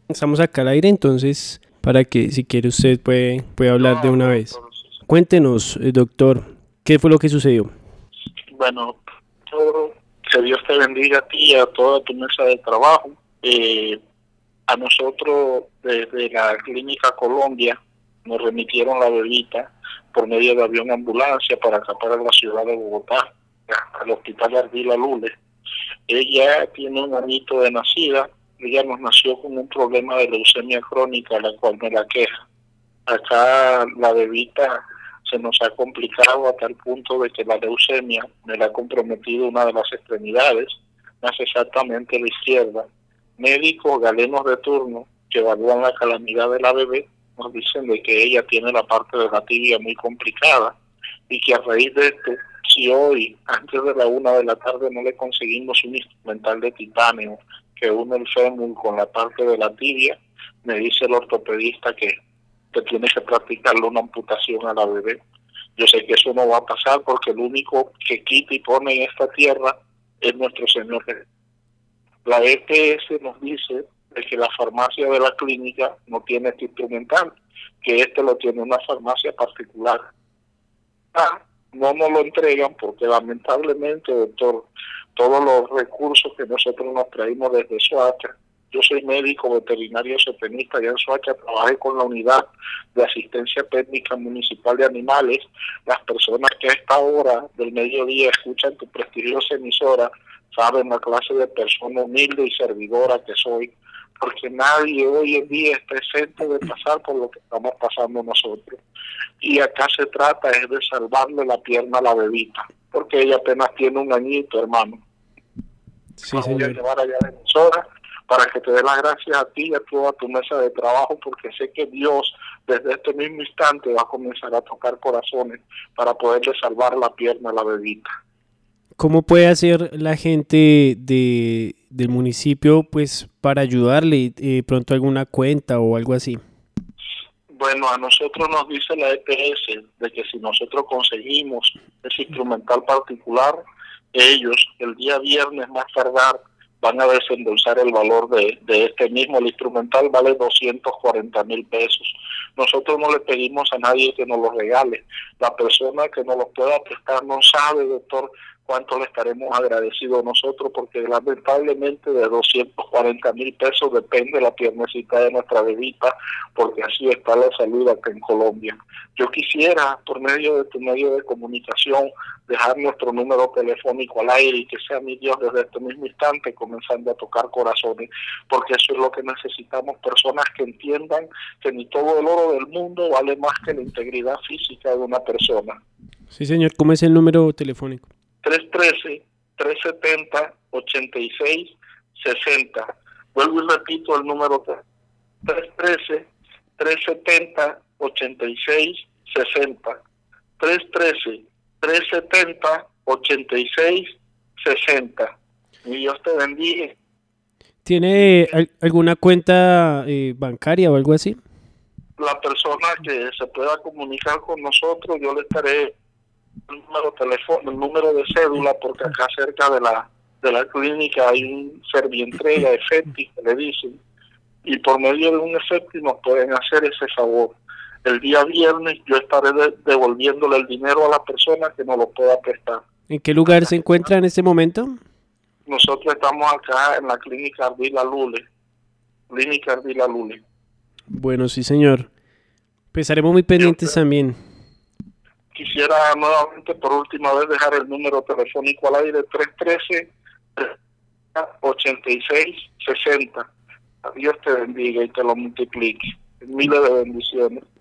Estamos acá al aire, entonces, para que si quiere usted puede hablar de una vez. Cuéntenos, doctor, ¿qué fue lo que sucedió? Bueno, que Dios te bendiga a ti y a toda tu mesa de trabajo. A nosotros desde la Clínica Colombia nos remitieron la bebita por medio de avión ambulancia para acá para la ciudad de Bogotá, al hospital Ardila Lule. Ella tiene un añito de nacida. Ella nos nació con un problema de leucemia crónica, la cual me la queja. Acá la bebita se nos ha complicado a tal punto de que la leucemia me la ha comprometido una de las extremidades, más exactamente la izquierda. Médicos galenos de turno que evalúan la calamidad de la bebé nos dicen de que ella tiene la parte de la tibia muy complicada y que a raíz de esto, si hoy antes de la 1 de la tarde no le conseguimos un instrumental de titanio que une el fémur con la parte de la tibia, me dice el ortopedista que tiene que practicarle una amputación a la bebé. Yo sé que eso no va a pasar porque el único que quita y pone en esta tierra es nuestro Señor Jesús. La EPS nos dice de que la farmacia de la clínica no tiene este instrumental, que este lo tiene una farmacia particular. No nos lo entregan porque lamentablemente, doctor, todos los recursos que nosotros nos traímos desde Soacha, yo soy médico veterinario zootecnista allá en Soacha, trabajé con la unidad de asistencia técnica municipal de animales. Las personas que a esta hora del mediodía escuchan tu prestigiosa emisora saben la clase de persona humilde y servidora que soy, porque nadie hoy en día está exento de pasar por lo que estamos pasando nosotros. Y acá se trata es de salvarle la pierna a la bebita, porque ella apenas tiene un añito, hermano. Sí, Voy a señor. llevar allá a la emisora para que te dé las gracias a ti y a toda tu mesa de trabajo, porque sé que Dios desde este mismo instante va a comenzar a tocar corazones para poderle salvar la pierna a la bebita. ¿Cómo puede hacer la gente del municipio pues para ayudarle? Pronto alguna cuenta o algo así. Bueno, a nosotros nos dice la EPS de que si nosotros conseguimos ese instrumental particular, ellos el día viernes más tardar van a desembolsar el valor de este mismo. El instrumental vale 240,000 pesos. Nosotros no le pedimos a nadie que nos lo regale. La persona que nos lo pueda prestar no sabe, doctor, cuánto le estaremos agradecidos nosotros, porque lamentablemente de 240,000 pesos depende la piernecita de nuestra bebita, porque así está la salud acá en Colombia. Yo quisiera, por medio de tu medio de comunicación, dejar nuestro número telefónico al aire y que sea mi Dios desde este mismo instante comenzando a tocar corazones, porque eso es lo que necesitamos, personas que entiendan que ni todo el oro del mundo vale más que la integridad física de una persona. Sí, señor. ¿Cómo es el número telefónico? 313-370-8660. Vuelvo y repito el número 313-370-8660. 313-370-8660. Y Dios te bendiga. ¿Tiene alguna cuenta bancaria o algo así? La persona que se pueda comunicar con nosotros, yo le estaré el número de teléfono, el número de cédula, porque acá cerca de la clínica hay un servientrega, EFETI, que le dicen, y por medio de un EFETI nos pueden hacer ese favor. El día viernes yo estaré devolviéndole el dinero a la persona que nos lo pueda prestar. ¿En qué lugar se encuentra en este momento? Nosotros estamos acá en la clínica Ardila Lule. Clínica Ardila Lule. Bueno, sí, señor. Pues estaremos muy pendientes también. Quisiera nuevamente por última vez dejar el número telefónico al aire, 313-8660. Dios te bendiga y te lo multiplique. Miles de bendiciones.